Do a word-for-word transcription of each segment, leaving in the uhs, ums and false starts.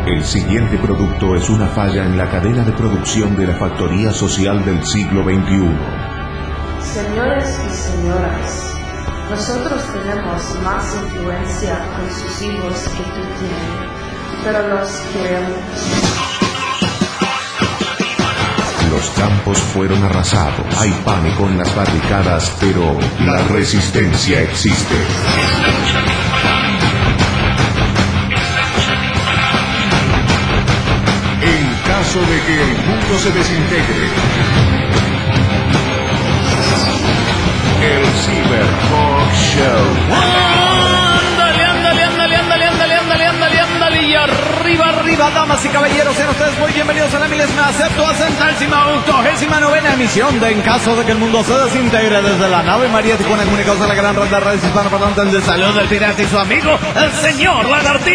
El siguiente producto es una falla en la cadena de producción de la factoría social del siglo veintiuno. Señores y señoras, nosotros tenemos más influencia con sus hijos que tú tienes, pero los queremos. Los campos fueron arrasados, hay pánico en las barricadas, pero la resistencia existe. En caso de que el mundo se desintegre, el Cyber Talk Show. Ándale, ándale, ándale, ándale, ándale, ándale, ándale, ándale, y arriba, arriba, damas y caballeros, sean ustedes muy bienvenidos a la milésima, septuagésima, octogésima novena emisión de En Caso de que el Mundo se Desintegre, desde la nave María Tijuana, comunicados a la gran red de redes hispanoparlantes de salud del pirata y su amigo, el señor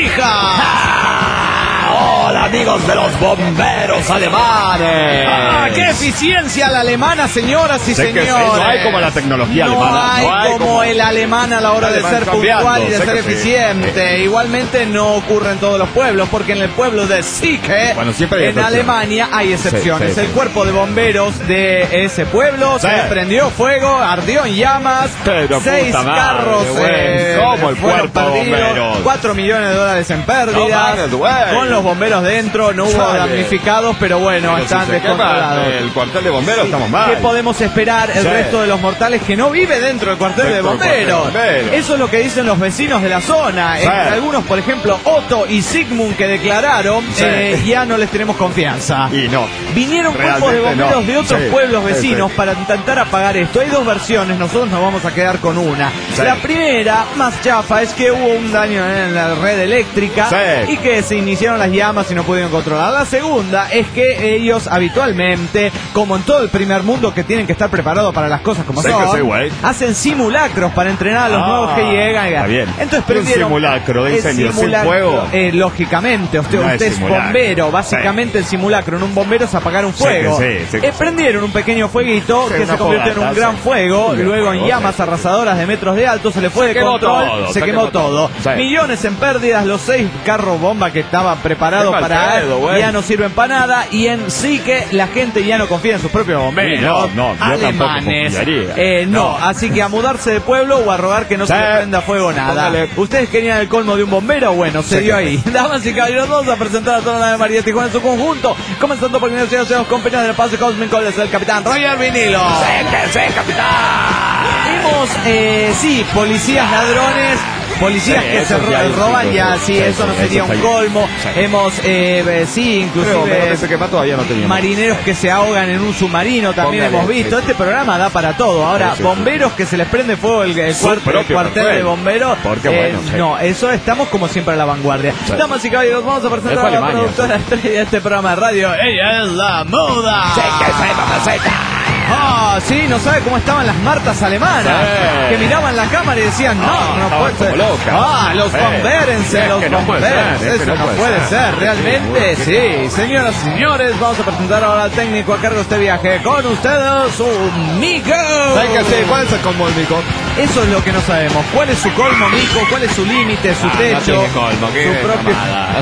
Lagartija. Hola amigos de los bomberos alemanes. ¡Ah, qué eficiencia la alemana, señoras y sé señores! Que sí, no hay como la tecnología no alemana. Hay no hay como, como el alemán a la hora de ser puntual y de ser eficiente. Sí. Igualmente no ocurre en todos los pueblos, porque en el pueblo de Sieke, bueno, en Alemania, hay excepciones. Sí, sí, sí. El cuerpo de bomberos de ese pueblo sí. se prendió fuego, ardió en llamas, Pero seis carros eh, como el cuerpo de bomberos, cuatro millones de dólares en pérdidas, no, bueno. con los bomberos dentro, no hubo Sale. damnificados, pero bueno, pero están si descontrolados. El cuartel de bomberos sí. estamos mal. ¿Qué podemos esperar el sí. resto de los mortales que no vive dentro del cuartel, de bomberos? cuartel de bomberos? Eso es lo que dicen los vecinos de la zona. Sí. Entre algunos, por ejemplo, Otto y Sigmund, que declararon, sí. eh, ya no les tenemos confianza. Y no. Vinieron grupos de bomberos no. de otros sí. pueblos vecinos sí, sí. para intentar apagar esto. Hay dos versiones, nosotros nos vamos a quedar con una. Sí. La primera, más chafa, es que hubo un daño en la red eléctrica sí. y que se iniciaron las llamas y no pudieron controlar. La segunda es que ellos habitualmente, como en todo el primer mundo, que tienen que estar preparados para las cosas como sé son, sí, hacen simulacros para entrenar a los ah, nuevos que llegan. Está bien. Entonces prendieron un simulacro de incendio sin fuego. Eh, lógicamente, usted, no usted es, es bombero. Básicamente sí. el simulacro en un bombero es apagar un fuego. Sí, sí, sí, eh, prendieron un pequeño fueguito sí, que se convirtió fogata, en un gran sí. fuego. Sí, luego en llamas sí. arrasadoras de metros de alto se le fue se de control. Todo, se, se quemó, quemó todo. todo. Sí. Millones en pérdidas. Los seis carros bomba que estaban preparados para pedo, ya no sirven para nada. Y en sí que la gente ya no confía en sus propios bomberos. No, no, alemanes. Eh, no. no, así que a mudarse de pueblo o a rogar que no sí. se le prenda fuego nada. Póngale. ¿Ustedes querían el colmo de un bombero? Bueno, se sí, dio ahí. Damas y caballeros, vamos a presentar a toda la de María Tijuana en su conjunto. Comenzando por quienes sean compañeros del Pase Cósmico, es el capitán Roger Vinilo. Sí, que sí, capitán. Hemos, eh, sí, policías ladrones. Policías sí, que se ro roban ya, sí, sí, eso no sería eso un colmo. Sí. Hemos, eh, sí, inclusive que todavía no marineros que se ahogan en un submarino, también Póngale, hemos visto. Sí. Este programa da para todo. Ahora, sí, sí, bomberos sí. que se les prende fuego el, el, cuartel, el cuartel de bomberos. Porque, eh, bueno, sí. No, eso estamos como siempre a la vanguardia. Sí. Damas y caballeros, vamos a presentar a la Alemania, productora sí. estrella de este programa de radio. Ella es la Muda. Sí, que sí, mamacita. Ah, sí, no sabe cómo estaban las martas alemanas, sí. que miraban la cámara y decían, no, ah, no puede ser. Loca. Ah, los bombérense, los bombérense. Eso no puede ser, realmente, sí. Señoras y señores, vamos a presentar ahora al técnico a cargo de este viaje. Con ustedes, un Mico. ¿Saben qué sí? ¿Cuál es el colmo del Mico? Eso es lo que no sabemos. ¿Cuál es su colmo, Mico? ¿Cuál es su límite, su ah, techo? No tiene colmo, ¿qué? Su propio...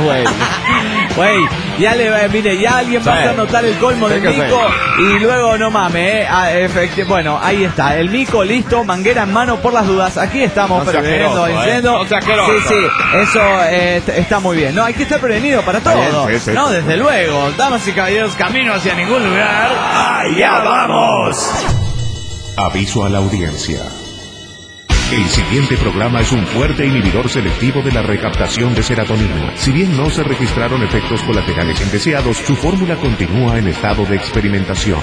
Güey, ya le va, mire, ya alguien va a anotar el colmo del Mico y luego no mames, eh. Ah, bueno, ahí está, el Mico listo, manguera en mano por las dudas. Aquí estamos no preveniendo, diciendo. Eh. No sí, sí, eso eh, está muy bien. No, hay que estar prevenido para todo. Bien, sí, sí, no, desde sí. luego. Damas y caballeros, camino hacia ningún lugar. ¡Allá vamos! Aviso a la audiencia. El siguiente programa es un fuerte inhibidor selectivo de la recaptación de serotonina. Si bien no se registraron efectos colaterales indeseados, su fórmula continúa en estado de experimentación.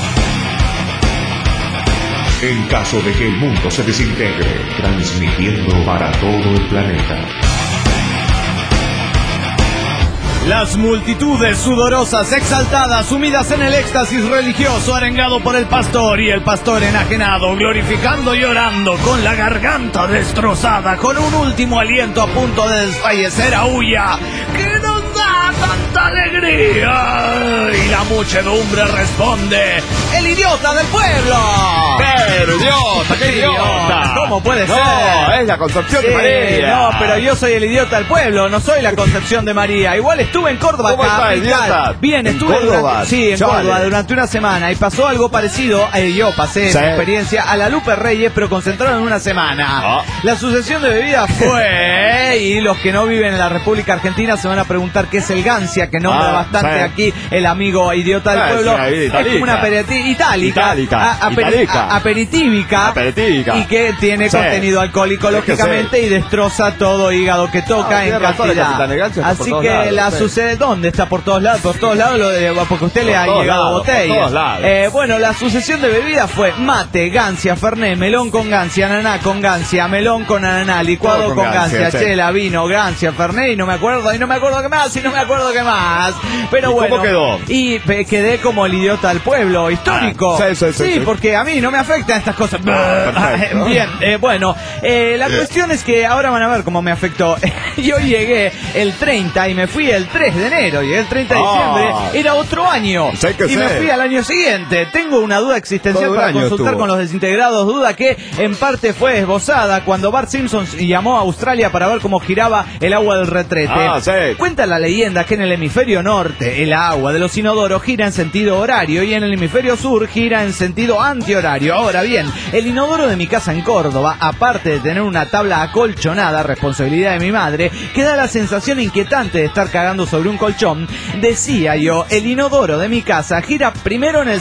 En caso de que el mundo se desintegre, transmitiendo para todo el planeta. Las multitudes sudorosas, exaltadas, sumidas en el éxtasis religioso, arengado por el pastor y el pastor enajenado, glorificando y llorando, con la garganta destrozada, con un último aliento a punto de desfallecer, aúlla, que nos da tanta alegría. Y la muchedumbre responde: ¡el idiota del pueblo! Pero idiota, qué idiota. ¿Cómo puede no, ser? No, es la Concepción sí, de María. No, pero yo soy el idiota del pueblo, no soy la Concepción de María. Igual estuve en Córdoba. ¿Cómo está, idiota? Bien, ¿En estuve Córdoba? Durante, sí, en Chale. Córdoba durante una semana y pasó algo parecido. Eh, yo pasé sí. esa experiencia a la Lupe Reyes, pero concentrado en una semana. Oh. La sucesión de bebidas fue, y los que no viven en la República Argentina se van a preguntar qué es el Gancia, que nombra ah, bastante sí. aquí el amigo idiota del ah, pueblo. Sí, es como una aperiti- itálica, itálica, a, aperi- itálica. a, aperitívica, aperitívica, y que tiene sí. contenido alcohólico, es lógicamente, sí. y destroza todo hígado que toca ah, en cantidad. Así que lados, la sí. sucede, ¿dónde está? Por todos lados, por todos lados, lo de, porque usted por le ha llegado lados, botella. Por todos lados. Eh, bueno, la sucesión de bebidas fue mate, gancia, fernet, melón con gancia, ananá con gancia, melón con ananá, licuado con con gancia, gancia, sí. chela, vino, gancia, fernet, y no me acuerdo, y no me acuerdo qué más, y no me acuerdo qué más. Pero ¿Y bueno. cómo quedó? Y pe- quedé como el idiota del pueblo, histórico. Ah, sí, sí, sí, sí. porque a mí no me afectan estas cosas. Perfecto. Bien, eh, bueno, eh, la cuestión es que ahora van a ver cómo me afectó. Yo llegué el treinta y me fui el tres de enero, llegué el treinta de diciembre, Ah. era otro año. Sí que y sí. me fui al año siguiente. Tengo una duda existencial Todo un para año consultar estuvo. con los desintegrados, duda que en parte fue esbozada cuando Bart Simpson llamó a Australia para ver cómo giraba el agua del retrete. Ah, sí. Cuenta la leyenda que en el hemisferio norte el agua de los inodoros gira en sentido horario y en el hemisferio sur gira en sentido antihorario. Ahora bien, el inodoro de mi casa en Córdoba, aparte de tener una tabla acolchonada, responsabilidad de mi madre, que da la sensación inquietante de estar cagando sobre un colchón, decía yo, el inodoro de mi casa gira primero en el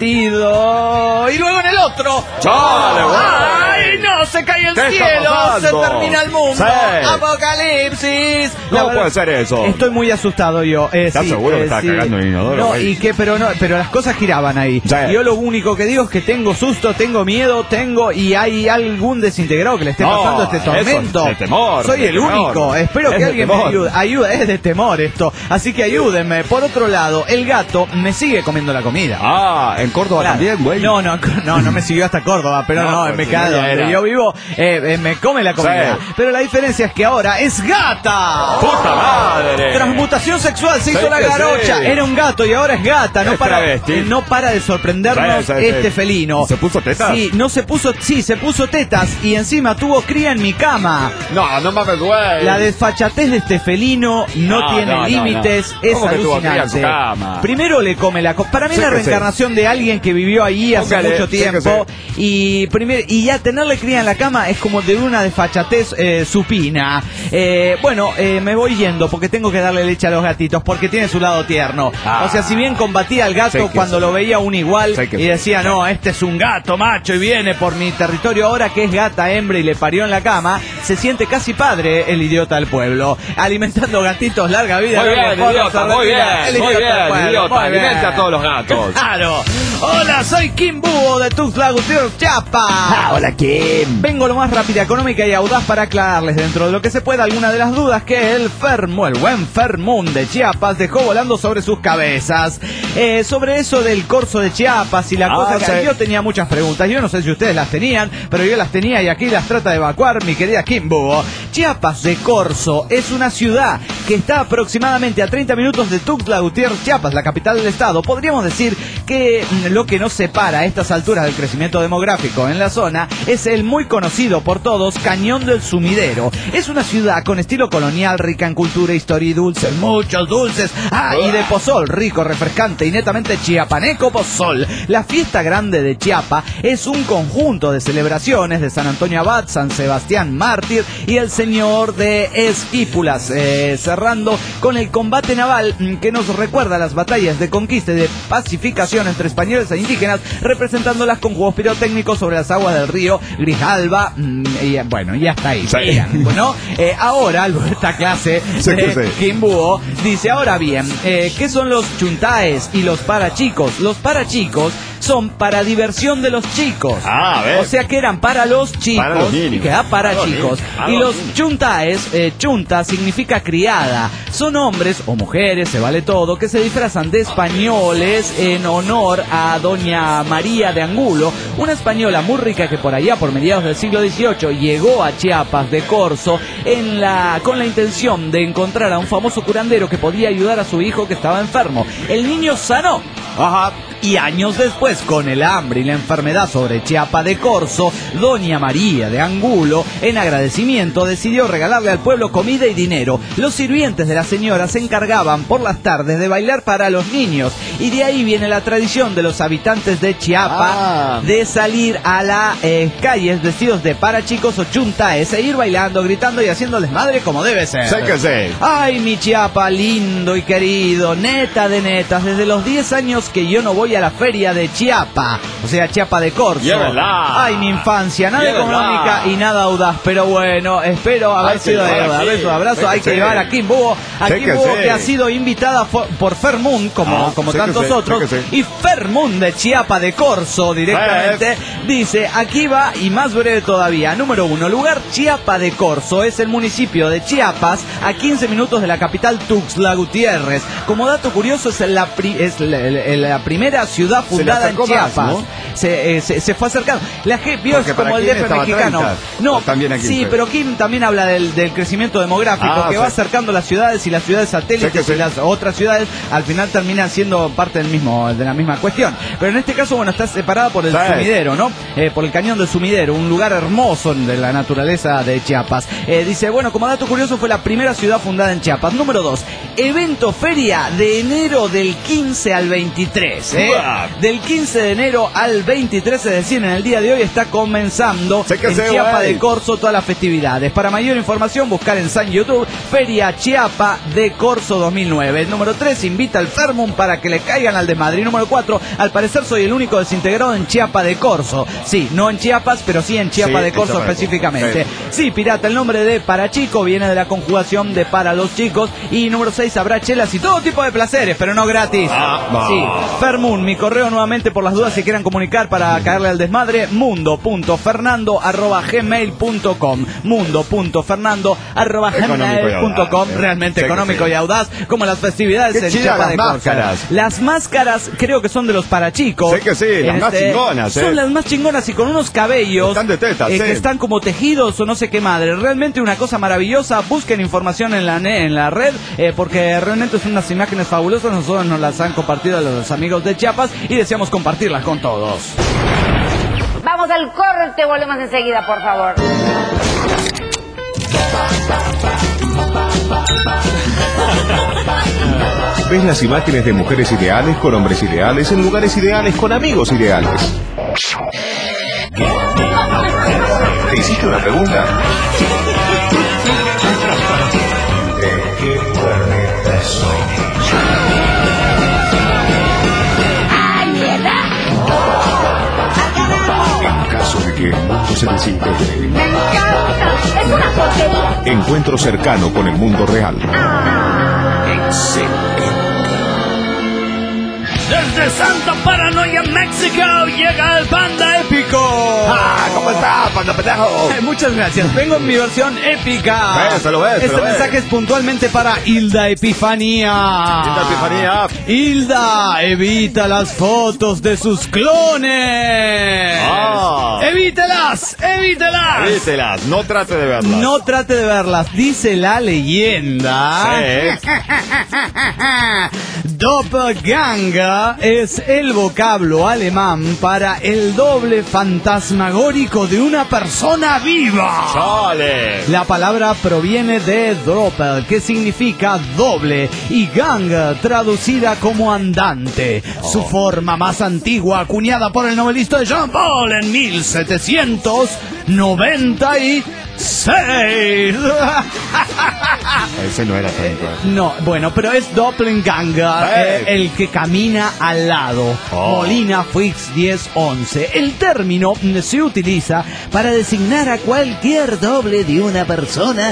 sentido y luego en el otro. ¡Chale, güey! ¡Ay, no! ¡Se cae el ¿Qué está cielo! ¡Se pasando? termina el mundo! Sí. ¡Apocalipsis! La ¿Cómo verdad- puede ser eso? Estoy muy asustado yo. Eh, ¿Estás sí, seguro que eh, estás sí. cagando en el inodoro, No, güey? y que, pero no, pero las cosas giraban ahí. Sí. Yo lo único que digo es que tengo susto, tengo miedo, tengo y hay algún desintegrado que le esté No, pasando este eso tormento. es de temor, Soy de el temor. único. Espero Es que de alguien me temor. ayude. Ayuda, es de temor esto. Así que ayúdenme. Por otro lado, el gato me sigue comiendo la comida. Ah, en Córdoba Claro. también, güey. No, no, no, no me siguió hasta Córdoba, pero no, No, en pues, Mecado, ya donde era. yo vivo, eh, eh, me come la comida. Sí. Pero la diferencia es que ahora es gata. ¡Puta madre! Transmutación sexual, se Sí hizo la que garocha. sí. Era un gato y ahora es gata. No Es para, travesti. eh, no para de sorprendernos Sí, sí, sí. este felino. ¿Se puso tetas? Sí, no se puso, sí, se puso tetas y encima tuvo cría en mi cama. No, no mames, güey. La desfachatez de este felino no, No, tiene no, no, límites, no. es ¿Cómo que tuvo cría en alucinante. su cama? Primero le come la co- para mí Sí es la que sí. reencarnación de alguien que vivió ahí hace Póngale, mucho sí que tiempo sí. y primer, y ya tenerle cría en la cama es como de una desfachatez eh, supina. Eh, bueno, eh, me voy yendo porque tengo que darle leche a los gatitos porque tiene su lado tierno. Ah. O sea, si bien combatía al gato Sí que cuando sí. lo veía un igual Sí que y sí. decía, no, este es un gato macho y viene por mi territorio, ahora que es gata hembra y le parió en la cama, se siente casi padre el idiota del pueblo, alimentando gatitos, larga vida. Muy larga bien, vida, idiota, larga muy vida. bien, El muy idiota del bien, pueblo, idiota, muy bien. alimenta a todos los gatos. Claro. Hola, soy Kim Búho de Tuxtla Gutiérrez, Chiapas. Ah, hola, Kim. Vengo lo más rápida, económica y audaz para aclararles dentro de lo que se pueda alguna de las dudas que el Fermo, el buen Fermún de Chiapas dejó volando sobre sus cabezas. Eh, sobre eso del corso de Chiapas y la Ah, cosa que sí. yo tenía muchas preguntas. Yo no sé si ustedes las tenían, pero yo las tenía y aquí las trata de evacuar mi querida Kim Búho. Chiapas de Corzo es una ciudad que está aproximadamente a treinta minutos de Tuxtla Gutiérrez, Chiapas, la capital del estado. Podríamos decir que mm, lo que nos separa a estas alturas del crecimiento demográfico en la zona es el muy conocido por todos Cañón del Sumidero. Es una ciudad con estilo colonial, rica en cultura, historia y dulces, muchos dulces. Ah, y de pozol, rico, refrescante y netamente chiapaneco pozol. La fiesta grande de Chiapa es un conjunto de celebraciones de San Antonio Abad, San Sebastián Mártir y el Señor de Esquípulas, eh, cerrando con el combate naval mm, que nos recuerda las batallas de conquista y de pacificación entre españoles e indígenas, representándolas con juegos pirotécnicos sobre las aguas del río Grijalba. mm, y bueno, ya está ahí. Sí. Bien, bueno, eh, ahora esta clase Sí, de sí. Kim Búho dice, ahora bien, eh, ¿qué son los chuntaes y los parachicos? Los parachicos son para diversión de los chicos. Ah, a ver. O sea que eran para los chicos. Para los niños. Que da para, Para los chicos. niños. Para Y los los niños. chuntaes, eh, chunta significa criada. Son hombres o mujeres, se vale todo, que se disfrazan de españoles en honor a doña María de Angulo, una española muy rica que por allá, por mediados del siglo dieciocho, llegó a Chiapas de Corzo en la, con la intención de encontrar a un famoso curandero que podía ayudar a su hijo que estaba enfermo. El niño sanó. Ajá. Y años después, con el hambre y la enfermedad sobre Chiapa de Corzo, doña María de Angulo, en agradecimiento, decidió regalarle al pueblo comida y dinero. Los sirvientes de la señora se encargaban por las tardes de bailar para los niños. Y de ahí viene la tradición de los habitantes de Chiapa Ah. de salir a las eh, calles vestidos de parachicos o chuntaes e ir bailando, gritando y haciéndoles madre como debe ser. Sé que sé. Ay, mi Chiapa, lindo y querido, neta de netas, desde los diez años que yo no voy a la feria de Chiapa, o sea, Chiapa de Corzo. Y es verdad. Ay, mi infancia, nada Y es económica verdad. y nada audaz, pero bueno, espero haber Hay que sido de llevar verdad. aquí. Beso, abrazo, Sé que hay que sí. llevar a Kim Búho, a Sé Kim que Búho sí. que ha sido invitada fo- por Fermún, como, Ah, como sé que tantos sí, sé otros, que sí. y Fermún de Chiapa de Corzo directamente, dice, aquí va y más breve todavía. Número uno, lugar Chiapa de Corzo, es el municipio de Chiapas, a quince minutos de la capital Tuxtla Gutiérrez. Como dato curioso, es la, pri- es la, la- la primera ciudad Se le fundada en acercó más, Chiapas. ¿no? Se, eh, se, se fue acercando. La G vio Porque es como para el Kim D F estaba mexicano. treinta, No, o también a sí, quince. pero Kim también habla del, del crecimiento demográfico, Ah, que sí. va acercando las ciudades y las ciudades satélites Sé que sí. y las otras ciudades al final terminan siendo parte del mismo, de la misma cuestión. Pero en este caso, bueno, está separada por el Sí. sumidero, ¿no? Eh, por el cañón del Sumidero, un lugar hermoso de la naturaleza de Chiapas. Eh, dice, bueno, como dato curioso, fue la primera ciudad fundada en Chiapas. Número dos, evento feria de enero del quince al veintitrés. ¿eh? Uah. Del quince de enero al veintitrés, es decir, en el día de hoy está comenzando Sé que en sé, Chiapa güey. de Corzo todas las festividades. Para mayor información, buscar en San YouTube Feria Chiapa de Corzo dos mil nueve. Número tres, invita al Fermum para que le caigan al desmadre. Y número cuatro, al parecer soy el único desintegrado en Chiapa de Corzo. Sí, no en Chiapas, pero sí en Chiapa Sí, de en Corzo Chiapa de Corzo. específicamente. Sí. Sí, pirata, el nombre de para chico viene de la conjugación de para los chicos. Y número seis, habrá chelas y todo tipo de placeres, pero no gratis. Ah, no. Sí, Fermun, mi correo nuevamente por las dudas si quieran comunicar para caerle al desmadre, mundo punto fernando arroba gmail punto com, mundo punto fernando arroba gmail punto com, Económico y audaz, realmente eh. económico Sé que y sí. audaz, como las festividades Qué en chidas Chiapa las de Corzo. máscaras. Las máscaras creo que son de los parachicos. Sé que sí, las más chingonas, Son eh. las más chingonas y con unos cabellos Están de tetas, eh, sí. que están como tejidos o no sé qué madre. Realmente una cosa maravillosa. Busquen información en la, ne- en la red eh, porque realmente son unas imágenes fabulosas. Nosotros nos las han compartido los amigos de Chiapas y deseamos compartirlas con todos. Vamos al corte, volvemos enseguida, por favor. Ves las imágenes de mujeres ideales con hombres ideales en lugares ideales con amigos ideales. ¿Te hiciste una pregunta? ¿De qué planeta soy? En caso de que el mundo se desintegre, Me encanta. Es una porquería. encuentro cercano con el mundo real. Desde Santa Paranoia, México, llega el Panda Épico. Ah, ¿cómo está, panda pendejo? Eh, Muchas gracias. Vengo en mi versión épica. Bésalo, bésalo, Este bésalo. mensaje es puntualmente para Hilda Epifanía. Hilda Epifanía. Hilda, evita las fotos de sus clones. Ah. Evítelas, evítelas. Vítelas, no trate de verlas. No trate de verlas, dice la leyenda. Sí. Doppelganger es el vocablo alemán para el doble fantasmagórico de una persona viva. Chale. La palabra proviene de Doppel, que significa doble, y Gang, traducida como andante. Su forma más antigua, acuñada por el novelista Jean Paul en mil setecientos noventa y seis. Ese no era tanto. No, bueno, pero es Doppelganger, eh, el que camina al lado. Oh. Molina Fuix diez once. El término mm, se utiliza para designar a cualquier doble de una persona,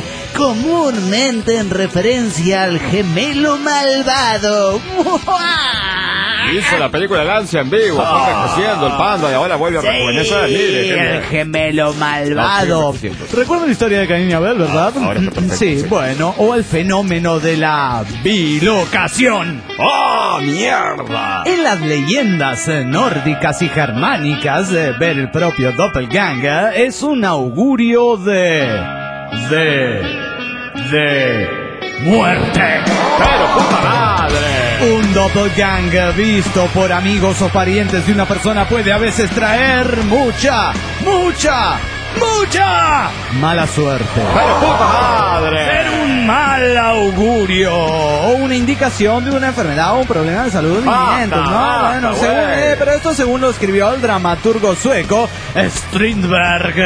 comúnmente en referencia al gemelo malvado. Hizo la película Lancia en vivo, Oh. fue creciendo el panda y ahora vuelve a rejuvenecer. Mire, el gemelo malvado. No, sí, sí, sí. ¿Recuerdan la historia de Caín y Abel, verdad? Ah, ahora está perfecto, sí, sí. bueno, o el fenómeno de la bilocación. ¡Oh, mierda! En las leyendas eh, nórdicas y germánicas, eh, ver el propio doppelganger es un augurio de... de... de... muerte. ¡Pero puta madre! Un doppelganger visto por amigos o parientes de una persona puede a veces traer mucha, mucha, mucha mala suerte. ¡Pero puta madre! Ser un mal augurio o una indicación de una enfermedad o un problema de salud inminente, ¿no? basta, Bueno, güey. según, eh, pero esto según lo escribió el dramaturgo sueco Strindberg.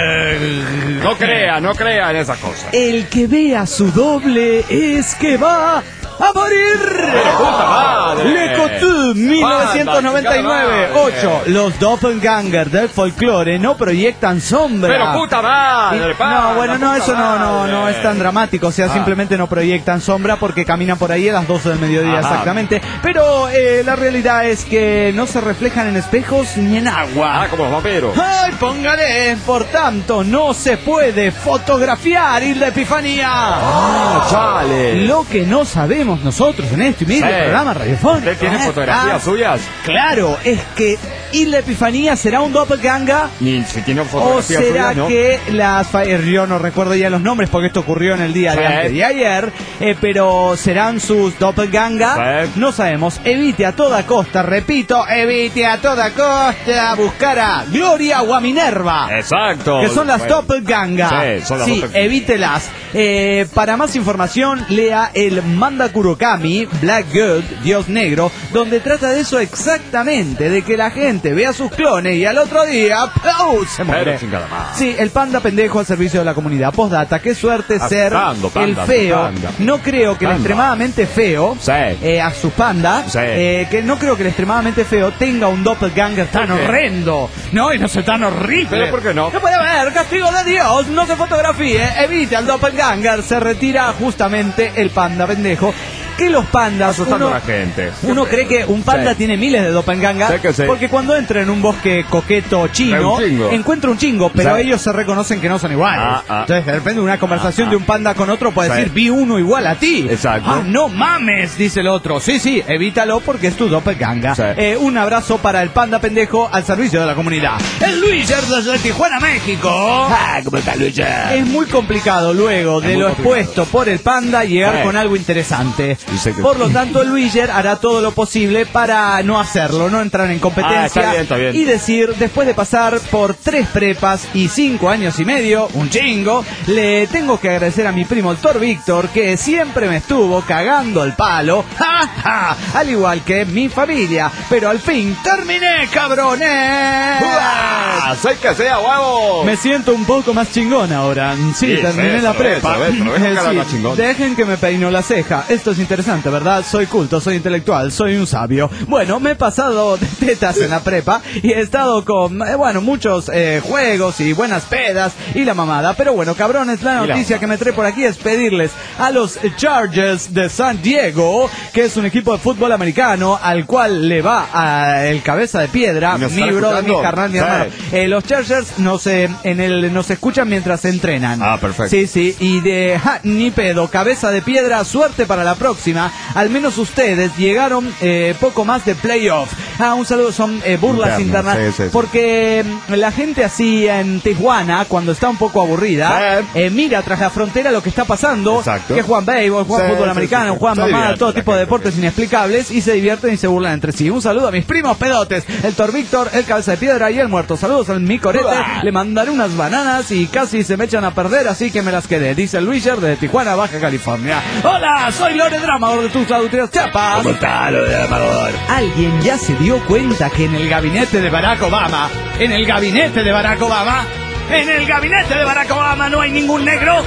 No crea, no crea en esas cosas. El que vea su doble es que va a morir. ¡Puta madre! Le Coutu, mil novecientos noventa y nueve. Banda, ocho. Los doppelganger del folclore no proyectan sombra. ¡Pero puta madre! Y- panda, no, bueno, no, puta eso no, no, madre. no es tan dramático. O sea, Ah. simplemente no proyectan sombra porque caminan por ahí a las doce del mediodía Ajá. exactamente. Pero eh, la realidad es que no se reflejan en espejos ni en agua. Ah, como los vampiros. ¡Ay, póngale! Por tanto, no se puede fotografiar Isla Epifanía. ¡Ah, chale! Lo que no sabemos nosotros en este humilde Sí. programa radiofónico. ¿Usted tiene ¿eh? fotografías Ah, suyas? Claro, es que Isla Epifanía será un doppelganger. Ni si tiene ¿O fotografías será suyas, ¿no? que las... fa- Yo no recuerdo ya los nombres porque esto ocurrió en el día de Sí. antes de ayer, eh, pero ¿serán sus doppelganger? Sí. No sabemos. Evite a toda costa, repito, evite a toda costa buscar a Gloria o a Minerva. Exacto. Que son las Bueno. doppelganger. Sí, son las Sí, doppelganger. evítelas. Eh, para más información, lea el Manda Kurokami, Black God, Dios Negro, donde trata de eso exactamente, de que la gente vea sus clones y al otro día ¡pau! Se muere. Pero chingada más. Sí, el panda pendejo al servicio de la comunidad. Postdata, qué suerte ser Asustando, panda, el feo. asustando. No creo que el Panda. extremadamente feo, Sí. eh, a su panda, Sí. eh, que no creo que el extremadamente feo tenga un doppelganger tan ¿Por qué? horrendo. No, y no sé, tan horrible. ¿Pero por qué no? No puede haber, castigo de Dios, no se fotografíe, evite al doppelganger, se retira justamente el panda pendejo. Que los pandas, Asustando uno, a la gente. uno cree que un panda Sí. tiene miles de doppelganger, Sí que sí. porque cuando entra en un bosque coqueto chino, Ve un chingo. encuentra un chingo, pero Sí. ellos se reconocen que no son iguales. Ah, ah. Entonces, de repente, una conversación Ah, de ah. un panda con otro puede Sí. decir, vi uno igual a ti. Exacto. Ah, no mames, dice el otro. Sí, sí, evítalo porque es tu doppelganger. Sí. Eh, un abrazo para el panda pendejo al servicio de la comunidad. El Luiser desde Tijuana, México. Ah, ¿cómo está, Lucha? Es muy complicado luego de muy lo complicado. expuesto por el panda llegar Sí. con algo interesante. Dice que- Por lo tanto, el Luiger hará todo lo posible para no hacerlo, no entrar en competencia Ah, está bien, está bien. y decir, después de pasar por tres prepas y cinco años y medio, un chingo, le tengo que agradecer a mi primo el Thor Víctor, que siempre me estuvo cagando el palo, ¡ja, ja! Al igual que mi familia. Pero al fin terminé, cabrones. ¡Ah! ¡Soy que sea, huevo! Me siento un poco más chingón ahora. Sí, Sí, terminé sí, la se ve, prepa. se ve, se ve con Eh, cara sí, más chingón. dejen que me peino la ceja. Esto es interesante, ¿verdad? Soy culto, soy intelectual, soy un sabio. Bueno, me he pasado de tetas en la prepa y he estado con, eh, bueno, muchos eh, juegos y buenas pedas y la mamada. Pero bueno, cabrones, la Y la noticia que me trae por aquí es pedirles a los Chargers de San Diego, que es un equipo de fútbol americano al cual le va a el cabeza de piedra, ¿Y nos mi están bro, mi escuchando? carnal, mi Sí. hermano. Eh, los Chargers nos, eh, en el, nos escuchan mientras entrenan. Ah, perfecto. Sí, sí, y de ja, ni pedo, cabeza de piedra, suerte para la próxima. Al menos ustedes llegaron eh, poco más de playoff. Ah, un saludo, son eh, burlas Interno, internas. sí, sí, sí. Porque mm, la gente así en Tijuana, cuando está un poco aburrida, Sí. eh, mira tras la frontera lo que está pasando. Exacto. Que juegan béisbol, juegan Sí, fútbol sí, americano, sí, sí. juegan Se mamada, divierte todo la tipo de gente, deportes sí. inexplicables y se divierten y se burlan entre sí. Un saludo a mis primos pedotes, el Thor Víctor, el cabeza de piedra y el muerto. Saludos al mi corete. Uah. Le mandaré unas bananas y casi se me echan a perder, así que me las quedé. Dice el Luiser de Tijuana, Baja California. Hola, soy Lore Dramador de tus auditorías Chiapas. ¿Cómo está, lo de Amador? ¿Alguien ya se dio cuenta que en el gabinete de Barack Obama, en el gabinete de Barack Obama, en el gabinete de Barack Obama no hay ningún negro?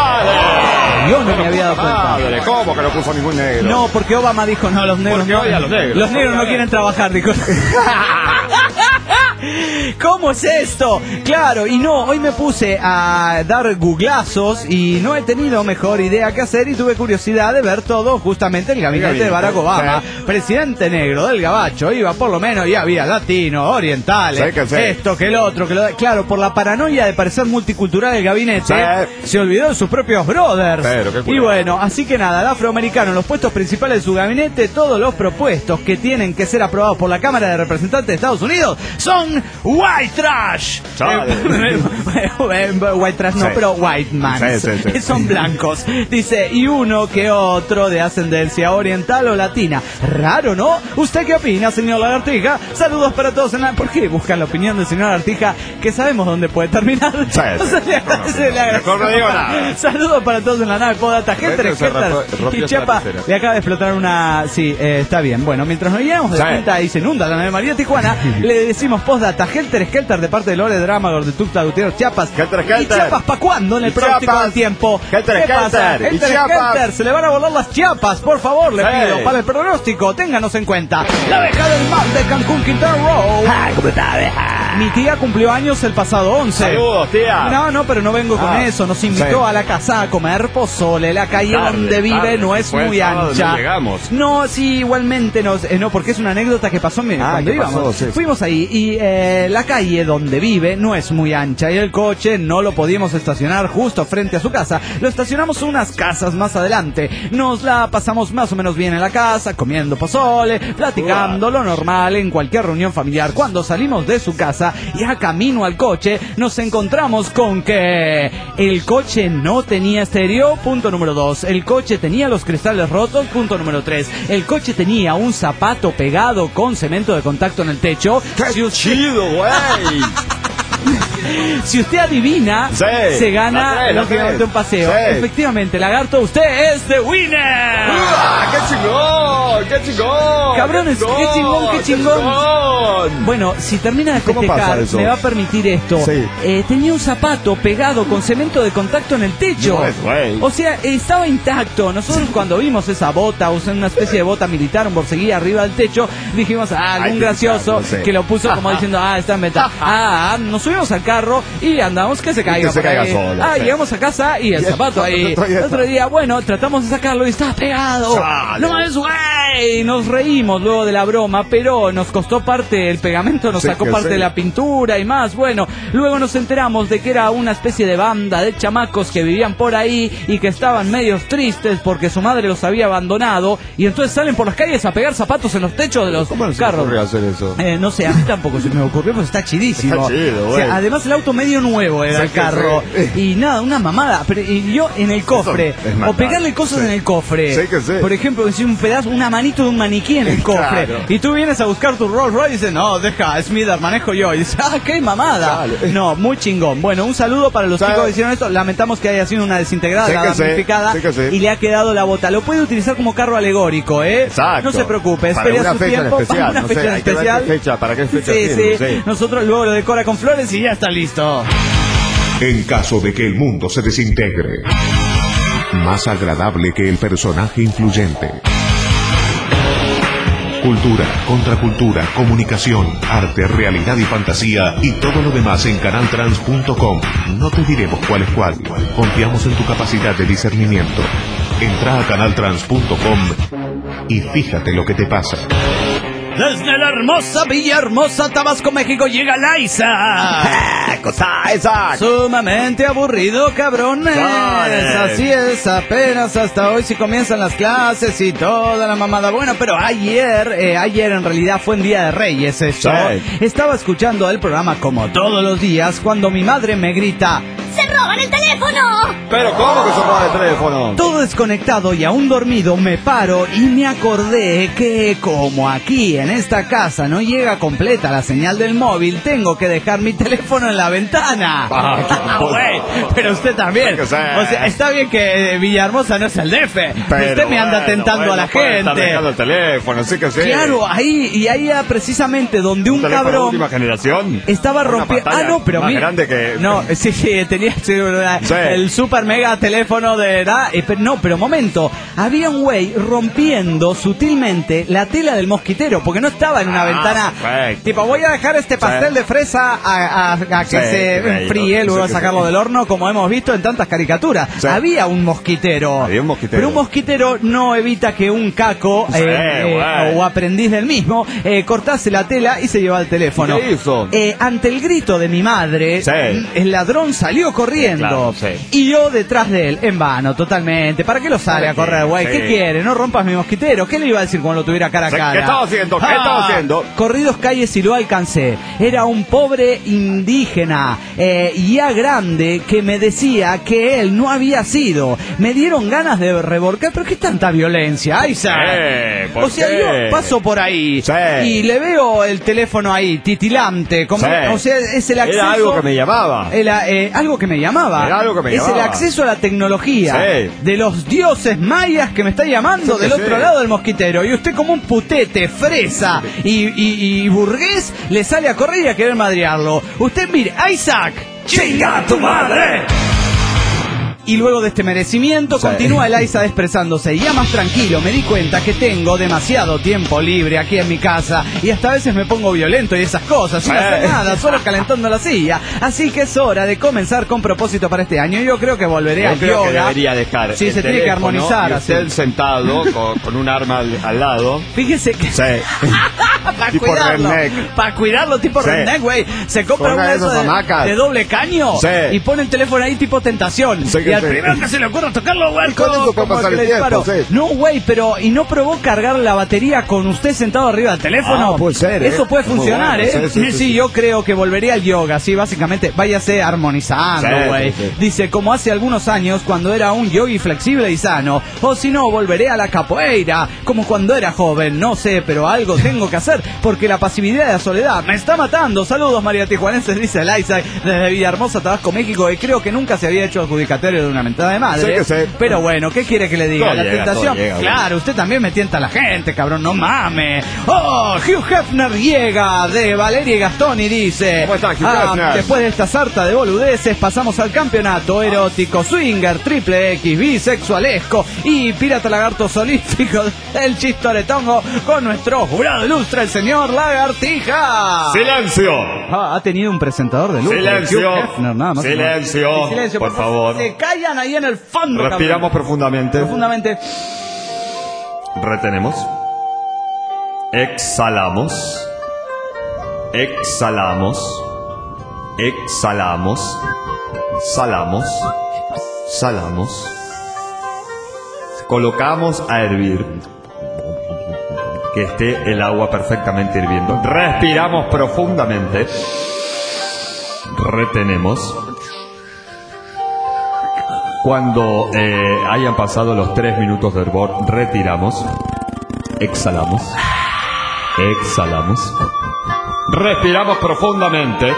¡Chale! Yo no me había dado cuenta. Madre, ¿cómo que no puso ningún negro? No, porque Obama dijo, no, los negros Porque no. odia a los negros. Los negros no quieren trabajar, dijo. ¿Cómo es esto? Claro, y no, hoy me puse a dar googlazos y no he tenido mejor idea que hacer y tuve curiosidad de ver todo justamente el gabinete de Barack Obama. Sí. Presidente negro del gabacho, iba por lo menos y había latinos, orientales, sí que sí. Esto que el otro, que lo de... Claro, por la paranoia de parecer multicultural el gabinete, sí. Se olvidó de sus propios brothers. Pero, y bueno, así que nada, el afroamericano en los puestos principales de su gabinete, todos los propuestos que tienen que ser aprobados por la Cámara de Representantes de Estados Unidos son white trash. White trash no, sí. Pero white man. Sí, sí, sí. Son blancos. Dice, y uno que otro de ascendencia oriental o latina. Raro, ¿no? ¿Usted qué opina, señor Lagartija? Saludos para todos en la... ¿Por qué buscan la opinión del señor Lagartija? Que sabemos dónde puede terminar. Sí, sí. O sea, le no, no, le mejor no digo nada. Saludos para todos en la nave Podata. Helter, Helter. Y Chapa, le acaba de explotar una... Sí, eh, está bien. Bueno, mientras nos guiamos de cuenta y se inunda la nave María Tijuana, le decimos postdata, Helter Skelter de parte de Lore Dramador de Tucta Gutiérrez Chiapas. Helter Skelter. ¿Y Chiapas para cuándo en el pronóstico del tiempo? Helter Skelter. Helter Skelter. Se le van a volar las Chiapas, por favor, le hey. pido. Para el pronóstico, ténganos en cuenta. La abeja del mar de Cancún, Quintana Roo. Ah, ¿cómo está, abeja? Mi tía cumplió años el pasado once. Saludos, tía. No, no, pero no vengo ah, con eso. Nos invitó sí. a la casa a comer pozole. La calle tarde, donde vive tarde, no es muy ancha. Llegamos. No, sí, igualmente nos, eh, no, porque es una anécdota que pasó ah, cuando íbamos. Pasó, sí. Fuimos ahí y eh, la calle donde vive no es muy ancha y el coche no lo podíamos estacionar justo frente a su casa. Lo estacionamos unas casas más adelante. Nos la pasamos más o menos bien en la casa, comiendo pozole, platicando lo normal en cualquier reunión familiar. Cuando salimos de su casa y a camino al coche, nos encontramos con que el coche no tenía estéreo, punto número dos. El coche tenía los cristales rotos, punto número tres. El coche tenía un zapato pegado con cemento de contacto en el techo. ¡Qué si usted... chido, güey! Si usted adivina, sí, se gana lógicamente un paseo. Sí. Efectivamente, Lagarto, usted es the winner. ¡Uh, ¡Qué chingón! ¡Qué chingón! Cabrones, qué chingón, qué chingón. Qué chingón. Bueno, si termina de festejar, me va a permitir esto. Sí. Eh, tenía un zapato pegado con cemento de contacto en el techo. No, o sea, estaba intacto. Nosotros cuando vimos esa bota, usando una especie de bota militar, un borseguí arriba del techo, dijimos, ah, algún Ay, gracioso sí. que lo puso como diciendo, ah, está en meta. Ah, nos subimos al carro y andamos que se caiga. Que se caiga solo. Ah, sí. Llegamos a casa y el zapato ahí. El otro día, bueno, tratamos de sacarlo y estaba pegado. Chale. No es güey. Nos reímos luego de la broma, pero nos costó parte el pegamento, nos sí, sacó parte sí. de la pintura y más. Bueno, luego nos enteramos de que era una especie de banda de chamacos que vivían por ahí y que estaban medios tristes porque su madre los había abandonado y entonces salen por las calles a pegar zapatos en los techos de los ¿Cómo no carros. ¿Cómo se me ocurrió hacer eso? Eh, no sé, a mí tampoco se me ocurrió, pero está chidísimo. Está chido, o sea, además el auto medio nuevo era sí, el carro sí. y nada, una mamada. Pero y yo en el cofre o pegarle cosas sí. en el cofre. Sí que sí. Por ejemplo, decir un pedazo, una manito de un maniquí en el cofre. Claro. Y tú vienes a buscar tu Rolls Royce y dices, no, deja, Smithers, manejo yo. Y dices, ah, qué mamada. Dale. No, muy chingón. Bueno, un saludo para los ¿sabes? chicos que hicieron esto. Lamentamos que haya sido una desintegrada, la damnificada sí sí. y le ha quedado la bota. Lo puede utilizar como carro alegórico, ¿eh? Exacto. No se preocupe, espere a su tiempo. Especial, para una no fecha sé, en especial. Qué fecha, ¿para qué fecha sí, tiene? sí, sí. Nosotros luego lo decora con flores y ya está listo. En caso de que el mundo se desintegre, más agradable que el personaje influyente. Cultura, contracultura, comunicación, arte, realidad y fantasía y todo lo demás en canal trans punto com. No te diremos cuál es cuál. Confiamos en tu capacidad de discernimiento. Entra a canal trans punto com y fíjate lo que te pasa. Desde la hermosa Villahermosa, Tabasco, México, llega Laisa. Cosa esa. Sumamente aburrido, cabrones. Dale. Así es, apenas hasta hoy sí comienzan las clases y toda la mamada. Bueno, pero ayer, eh, ayer en realidad fue un día de Reyes esto. Sí. Estaba escuchando el programa como todos los días cuando mi madre me grita: ¡se roban el teléfono! ¿Pero cómo que se roban el teléfono? Todo desconectado y aún dormido me paro y me acordé que como aquí en esta casa no llega completa la señal del móvil, tengo que dejar mi teléfono en la ventana. Ah, güey, pero usted también. O sea, está bien que Villahermosa no es el D F, pero usted me anda bueno, tentando bueno, a la no gente. Estar dejando el teléfono, sí que sí. Claro, ahí y ahí era precisamente donde un, un cabrón de última generación estaba rompiendo. Ah, no, pero más mira, grande que no, sí, sí, tenía Había sido una- Sí. el super mega teléfono de... ¿verdad? Eh, pero, no, pero momento. Había un güey rompiendo sutilmente la tela del mosquitero, porque no estaba en una Ah, ventana. perfecto. Tipo, voy a dejar este pastel Sí. de fresa a, a- a que Sí, se enfríe, sí, luego a sí, sacarlo sí. del horno, como hemos visto en tantas caricaturas. Sí. Había un mosquitero. Había un mosquitero. Pero un mosquitero no evita que un caco Sí, eh, eh, güey. o aprendiz del mismo eh, cortase la tela y se llevaba el teléfono. ¿Qué hizo? Eh, ante el grito de mi madre, Sí. el ladrón salió corriendo. Claro, sí. Y yo detrás de él, en vano, totalmente. ¿Para qué lo sale a correr, güey? Sí. ¿Qué quiere? ¿No rompas mi mosquitero? ¿Qué le iba a decir cuando lo tuviera cara a Sí, cara? ¿qué estaba haciendo? ¿Qué estaba haciendo? Corridos calles y lo alcancé. Era un pobre indígena, eh, ya grande, que me decía que él no había sido. Me dieron ganas de revolcar, pero ¿qué tanta violencia, Isaac? Eh, ¿por o sea, qué? yo paso por ahí Sí. y le veo el teléfono ahí, titilante, como, Sí. o sea, es el acceso... Era algo que me llamaba. Era, eh, algo que me llamaba. Era algo que me es llamaba. el acceso a la tecnología Sí. de los dioses mayas que me está llamando Sí, del que otro sí. lado del mosquitero. Y usted como un putete, fresa y, y- y burgués le sale a correr y a querer madrearlo. Usted mire, Isaac, ¡chinga tu madre! Y luego de este merecimiento Sí. continúa el Isaac expresándose. Y ya más tranquilo me di cuenta que tengo demasiado tiempo libre aquí en mi casa. Y hasta a veces me pongo violento y esas cosas. Sin Sí. hacer nada, solo calentando la silla. Así que es hora de comenzar con propósito para este año. Yo creo que volveré Yo al creo que yoga. debería dejar Sí, el se tiene que teléfono armonizar y así. usted sentado con, con un arma al, al lado. Fíjese que... Sí. para Tipo cuidarlo, redneck. para cuidarlo tipo Sí. redneck, güey. Se compra Ponga una de esas esas de, hamacas. de doble caño Sí. y pone el teléfono ahí tipo tentación. Sí, que y al sí. primero que se le ocurra tocarlo, güey, Y con eso puede como pasar que el le tiempo, disparo. sí. No, güey, pero ¿y no probó cargar la batería con usted sentado arriba del teléfono? Ah, puede ser, ¿eh? Eso puede Muy funcionar, bueno, ¿eh? sí, sí, sí, sí. yo creo que volvería al yoga, sí, básicamente. Váyase armonizando, Sí, güey. sí, sí. Dice, como hace algunos años cuando era un yogi flexible y sano. O si no, volveré a la capoeira, como cuando era joven. No sé, pero algo tengo que hacer, porque la pasividad de la soledad me está matando. Saludos, María Tijuanenses, dice el Isaac, desde Villahermosa, Tabasco, México, y creo que nunca se había hecho adjudicatario de una mentada de madre. Sí que sí. Pero bueno, ¿qué quiere que le diga? Todo La llega, tentación. todo llega, bueno. Claro, usted también me tienta a la gente, cabrón, no mames. Oh, Hugh Hefner llega de Valeria y Gastón y dice: ¿Cómo está, Hugh "Ah, Hefner? después de esta sarta de boludeces, pasamos al campeonato erótico, swinger, triple X, bisexualesco y pirata lagarto solístico del chistoretongo con nuestro jurado ilustre, el señor Lagartija. ¡Silencio! Ah, ha tenido un presentador de lujo. Silencio. Hugh Hefner, nada más. Silencio. Sí, silencio, Por favor. Se callan ahí en el fondo. cabrón. Respiramos profundamente. Profundamente. Retenemos. Exhalamos. Exhalamos. Exhalamos. Salamos. Salamos. Colocamos a hervir. Que esté el agua perfectamente hirviendo. Respiramos profundamente. Retenemos. Cuando eh, hayan pasado los tres minutos de hervor, retiramos. Exhalamos. Exhalamos. Respiramos profundamente.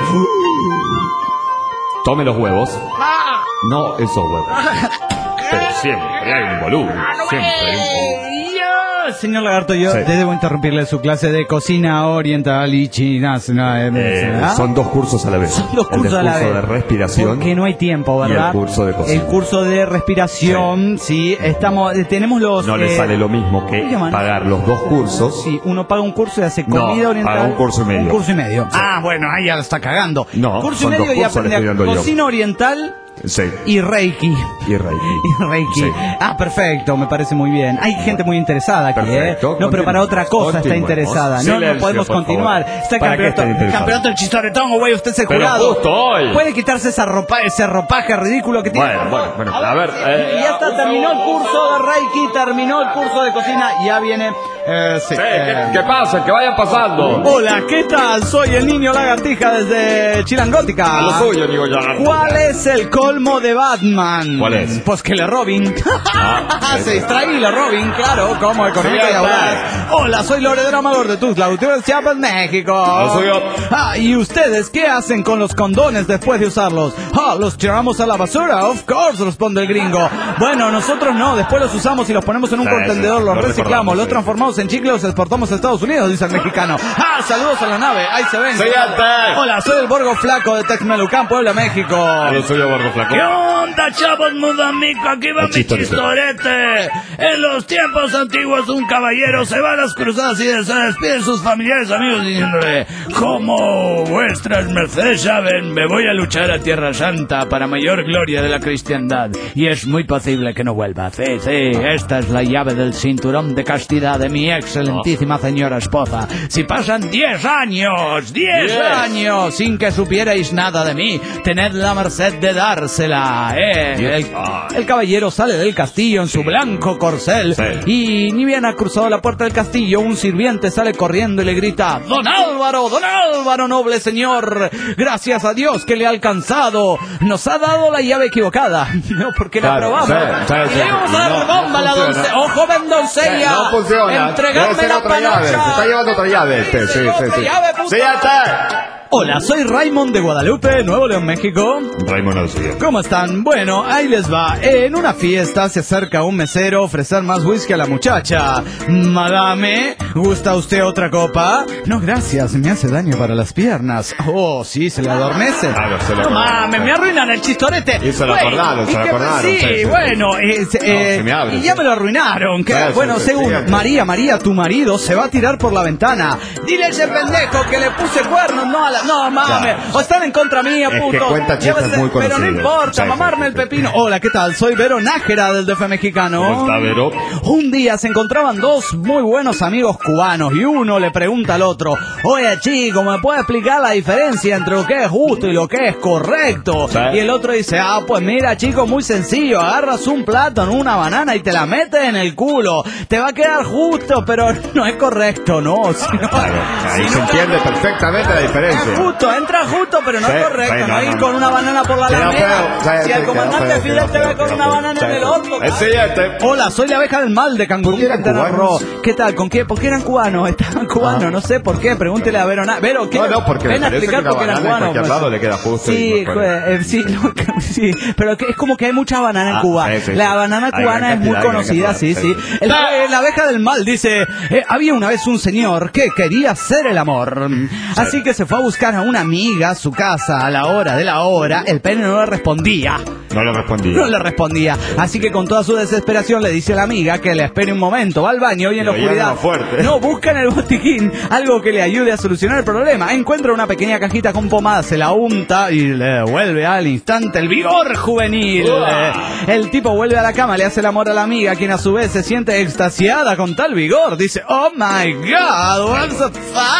Tome los huevos. No esos huevos. Pero siempre hay un volumen. Siempre hay un volumen. Señor Lagarto, yo Sí. debo interrumpirle su clase de cocina oriental y china. ¿No? Eh, ¿Ah? son dos cursos a la vez. Son dos el cursos de a la curso vez. de respiración. Porque no hay tiempo, y ¿verdad? el curso de cocina. El curso de respiración, sí, estamos, eh, tenemos los... No le eh, sale lo mismo ¿cómo que se llaman? pagar los dos cursos. Sí, uno paga un curso y hace No, comida oriental. paga un curso y medio. Un curso y medio. Sí. Ah, bueno, ahí ya lo está cagando. No, curso y son medio dos y cursos, aprende le estoy dando yo. cocina oriental Sí. y Reiki. Y Reiki. Y Reiki. Sí. Ah, perfecto, me parece muy bien. Hay gente muy interesada aquí, Perfecto. ¿eh? No, pero para otra cosa está Continuemos. interesada. No, Silencio, no podemos por continuar. favor. Está el ¿Para qué campeonato, están interesados? campeonato del chistoretongo, güey. Usted es el Pero jurado. justo hoy. Puede quitarse esa ropa, ese ropaje ridículo que tiene. Bueno, bueno, bueno. A ver. eh, Y ya está, terminó el curso de Reiki, terminó el curso de cocina. Ya viene. Eh, sí, Sí, eh, que, que pasen, que vayan pasando. Hola, ¿qué tal? Soy el niño lagartija desde Chilangótica. A lo suyo, digo ya. ¿Cuál es el colmo de Batman? ¿Cuál es? Pues que le Robin. Ah, Se distrae y le Robin, claro, como económico Sí, y audaz. está. Hola, soy Loredana Amador de Tuzla, Gutiérrez, Chiapas, México. Lo soy yo. Ah, ¿y ustedes qué hacen con los condones después de usarlos? Ah, los tiramos a la basura, of course, responde el gringo. Bueno, nosotros no, después los usamos y los ponemos en un Sí, contenedor, sí, los lo reciclamos, recordamos, los sí. transformamos Importamos en Chiclos, exportamos a Estados Unidos, dice el mexicano. ¡Ah! Saludos a la nave, ahí se ven. Hola, soy el Borgo Flaco de Texmelucán, Puebla, México. Yo soy el Borgo Flaco. ¿Qué onda, chavos mudamicos? Aquí va mi chistorete. En los tiempos antiguos, un caballero se va a las cruzadas y se despide de sus familiares amigos diciéndole: como vuestras mercedes saben, me voy a luchar a Tierra Santa para mayor gloria de la cristiandad. Y es muy posible que no vuelva. Sí, sí, esta es la llave del cinturón de castidad de mi excelentísima señora esposa. Si pasan diez años, diez años sin que supierais nada de mí, tened la merced de dársela, eh. El, el caballero sale del castillo en su blanco corcel, sí. Y ni bien ha cruzado la puerta del castillo, un sirviente sale corriendo y le grita: Don Álvaro, Don Álvaro, noble señor, gracias a Dios que le ha alcanzado. Nos ha dado la llave equivocada. No, porque la probamos. Sí, sí, sí. Y le vamos a dar no, bomba no a la doncella. ¡Oh, joven doncella! No funciona. Entregadme la panocha. Se está llevando otra llave este. Sí, sí, sí. Sí, ya está. Hola, soy Raymond de Guadalupe, Nuevo León, México. Raymond Alcía. ¿Cómo están? Bueno, ahí les va. En una fiesta se acerca un mesero a ofrecer más whisky a la muchacha. Madame, ¿gusta usted otra copa? No, gracias, me hace daño para las piernas. Oh, sí, se le adormece. Claro, se le no mames, me arruinan el chistorete. Y se lo acordaron, se lo acordaron. Sí, sí, bueno, eh, se, eh, no, me abre, y ya sí. me lo arruinaron. Que, sí, bueno, sí, según sí, sí. María, María, tu marido se va a tirar por la ventana. Dile a ese pendejo que le puse cuernos, no a la... No, mames, claro. O están en contra mía, puto. Es que cuenta chistes muy pero no importa, sí, mamarme sí, el pepino. Hola, ¿qué tal? Soy Vero Nájera del D F mexicano. ¿Cómo está, Vero? Un día se encontraban dos muy buenos amigos cubanos y uno le pregunta al otro: oye, chico, ¿me puede explicar la diferencia entre lo que es justo y lo que es correcto? ¿Sí? Y el otro dice: ah, pues mira, chico, muy sencillo. Agarras un plátano, una banana y te la metes en el culo. Te va a quedar justo, pero no es correcto, ¿no? Si no claro, ahí si se no, entiende perfectamente la diferencia. Es justo, entra justo, pero no sí, es correcto. Sí, no, no ir no, con no. una banana por la alameda. Si el comandante Fidel te ve con una banana en el otro. Es siguiente. Hola, soy la abeja del mal de Cancún, Quintana Roo. ¿Qué tal? ¿Con qué? ¿Por qué eran cubanos? Estaban cubanos, ah. no sé por qué. Pregúntele a Vero. Vero, ¿qué? No, no, porque ven a explicar por qué eran cubanos. En cualquier lado le queda justo. Sí, eh, sí, no, sí, pero que es como que hay mucha banana en ah, Cuba. Sí, sí, la banana sí. cubana es muy conocida, sí, sí. sí. El, la abeja del mal dice: eh, había una vez un señor que quería hacer el amor. Sí. Así que se fue a buscar a una amiga a su casa a la hora de la hora. El pene no le respondía. No le respondía. No le respondía. Así que con toda su desesperación le dice a la amiga que le espere un momento. Va al baño y en la oscuridad no busca en el botiquín algo que le ayude a solucionar el problema. Encuentra una pequeña cajita con pomada, se la unta y le devuelve al instante el vigor juvenil. Wow. El tipo vuelve a la cama, le hace el amor a la amiga, quien a su vez se siente extasiada con tal vigor. Dice: oh my god, what's the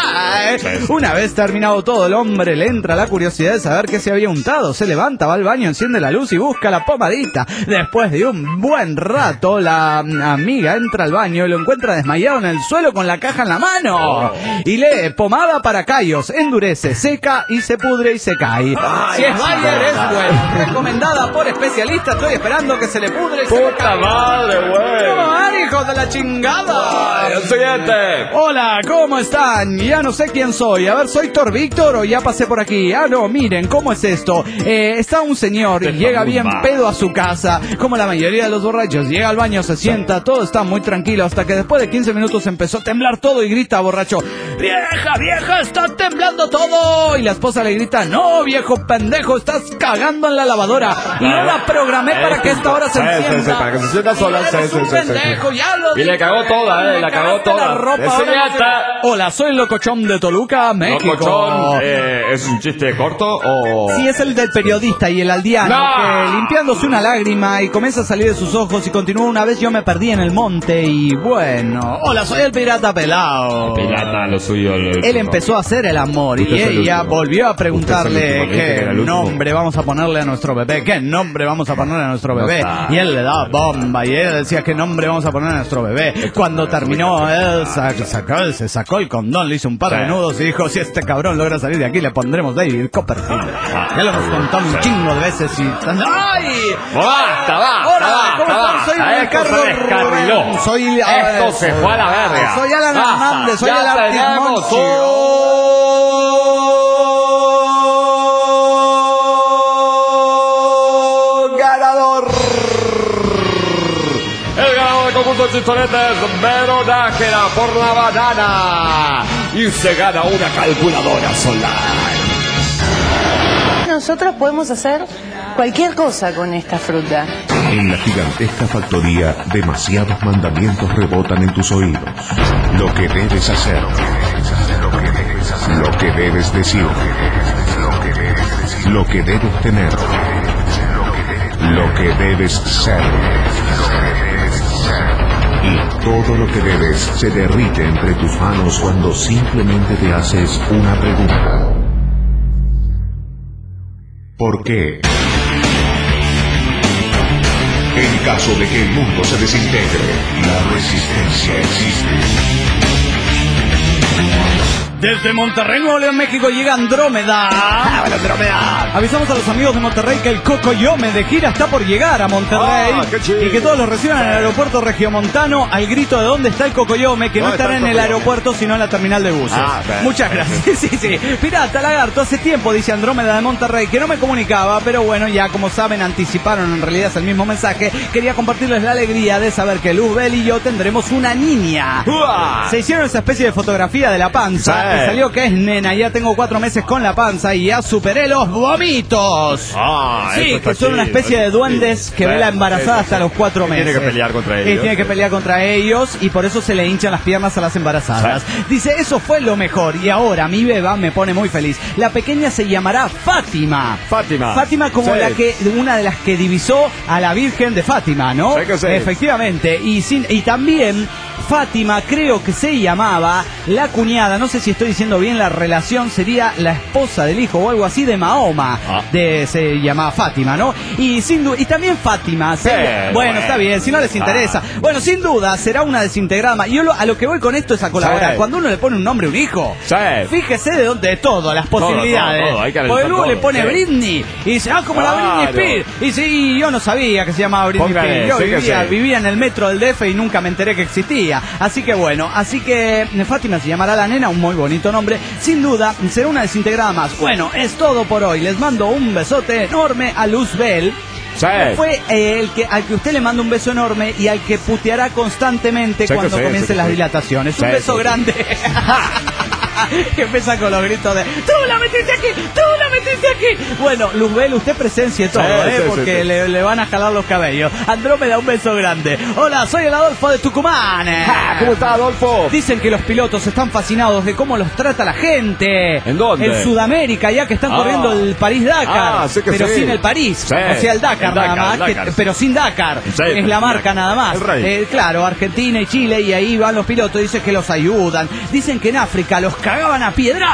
fight? Una vez terminado todo, el hombre le entra la curiosidad de saber qué se había untado. Se levanta, va al baño, enciende la luz y busca la pomadita. Después de un buen rato, la amiga entra al baño y lo encuentra desmayado en el suelo con la caja en la mano. Oh. Y lee: pomada para callos, endurece, seca y se pudre y se cae. Ay, si es Bayer, es bueno. Recomendada por especialistas. Estoy esperando que se le pudre y se le ¡puta madre, güey! ¡No, hijos de la chingada! Ay, el siguiente. Hola, ¿cómo están? Ya no sé quién soy. A ver, ¿soy Thor Víctor o ya pasé por aquí? Ah, no, miren, ¿cómo es esto? Eh, está un señor y llega bien mal. pedo a su casa, como la mayoría de los borrachos. Llega al baño, se sienta, todo está muy tranquilo, hasta que después de quince minutos empezó a temblar todo y grita borracho: ¡vieja, vieja, está temblando todo! Y la esposa le grita: no, viejo pendejo, estás cagando en la lavadora. Y no la programé para que esta hora se encienda. Sí, sí, para que se sienta sola. Eres un pendejo, ya lo Y le cagó toda, eh, la cagó toda. La ropa, ahora... Hola, soy el locochón de Toluca, México. ¿Locochón eh, es un chiste corto o...? Sí, es el del periodista y el aldeano, no. que limpiándose una lágrima y comienza a salir de sus ojos y continúa: una vez yo me perdí en el monte y bueno... Hola, soy el pirata pelao. El pirata, lo suyo. Lo Él empezó a hacer el amor y ella volvió a preguntarle qué nombre vamos a ponerle a nuestro bebé, qué nombre vamos a ponerle a nuestro bebé. No, y él le daba bomba y ella decía: qué nombre vamos a poner a nuestro bebé. Cuando terminó, él sacó, se sacó el condón, le hizo un par de nudos y dijo: si este cabrón logra salir de aquí, le pondremos David Copperfield. Ya lo hemos contado un chingo de veces y... ¡ay! ¡Basta, basta! Hola, ¿cómo están? Soy Ricardo Rubén. Soy... Esto se fue a la verga. Soy Alan Hernández, soy el Artismonchi. pistoletes, Verona por la banana y se gana una calculadora solar. Nosotros podemos hacer cualquier cosa con esta fruta. En la gigantesca factoría, demasiados mandamientos rebotan en tus oídos. Lo que debes hacer, lo que debes decir, lo que debes tener, lo que debes ser. Y todo lo que debes se derrite entre tus manos cuando simplemente te haces una pregunta. ¿Por qué? En caso de que el mundo se desintegre, la resistencia existe. Desde Monterrey, Nuevo León, México, llega Andrómeda. ¡Ah, Andrómeda! Avisamos a los amigos de Monterrey que el Cocoyome de gira está por llegar a Monterrey. ¡Ah, qué chido! Y que todos los reciban en el aeropuerto regiomontano al grito de dónde está el Cocoyome, que no estará en el aeropuerto sino en la terminal de buses. Ah, bien. Muchas gracias. Sí, sí. Pirata, lagarto, hace tiempo, dice Andrómeda de Monterrey, que no me comunicaba, pero bueno, ya como saben, anticiparon, en realidad es el mismo mensaje. Quería compartirles la alegría de saber que Luzbel y yo tendremos una niña. ¡Uah! Se hicieron esa especie de fotografía de la panza. Sí. Y salió que es nena, ya tengo cuatro meses con la panza y ya superé los vómitos. Ah, sí, eso está que son una chido, especie de eso duendes sí. que ve la embarazada Sí, hasta sí. los cuatro meses. Tiene que pelear contra Y ellos. tiene que pelear contra ellos y por eso se le hinchan las piernas a las embarazadas. Sí. Dice, eso fue lo mejor y ahora mi beba me pone muy feliz. La pequeña se llamará Fátima. Fátima. Fátima como Sí. la que una de las que divisó a la Virgen de Fátima, ¿no? Sí que sí. Efectivamente. Y, sin, y también Fátima creo que se llamaba la cuñada, no sé si estoy diciendo bien la relación, sería la esposa del hijo o algo así de Mahoma, ah. de, se llamaba Fátima, ¿no? Y sin du- y también Fátima, ¿sí? Sí, bueno, bueno. está bien, si no les interesa. Ah. Bueno, sin duda será una desintegrada. Yo lo- a lo que voy con esto es a colaborar. Sí. Cuando uno le pone un nombre a un hijo, Sí. fíjese de dónde, de todo, las Todo, posibilidades. todo, todo, hay que Porque analizar luego le todo, pone sí. Britney y dice, ah, como la Claro. Britney Spears. Y dice, y yo no sabía que se llamaba Britney Póngale, Spears. Yo sí que vivía, sí. vivía en el metro del D F y nunca me enteré que existía. Así que bueno, así que Fátima se llamará la nena, un muy bonito nombre. Sin duda, será una desintegrada más. Bueno, es todo por hoy. Les mando un besote enorme a Luzbel. Sí. Fue eh, el que al que usted le manda un beso enorme y al que puteará constantemente Sí que cuando sí, comiencen sí que las sí. dilataciones. Un Sí, beso sí, sí. grande. Que empieza con los gritos de ¡tú la metiste aquí! ¡tú la metiste aquí! Bueno, Luzbel, usted presencie todo, Sí, ¿eh? sí, Porque sí, sí. Le, le van a jalar los cabellos. Andrómeda, un beso grande. Hola, soy el Adolfo de Tucumán. Ah, ¿cómo está, Adolfo? Dicen que los pilotos están fascinados de cómo los trata la gente. ¿En dónde? En Sudamérica, ya que están Ah. corriendo el París-Dakar. Ah, sí que pero sí. sin el París. Sí. O sea, el Dakar, El nada Dakar, más. el Dakar. que- pero sin Dakar. Sí, es la marca Dakar. nada más. El rey. Eh, claro, Argentina y Chile, y ahí van los pilotos. Dicen que los ayudan. Dicen que en África los cagaban a piedrazo.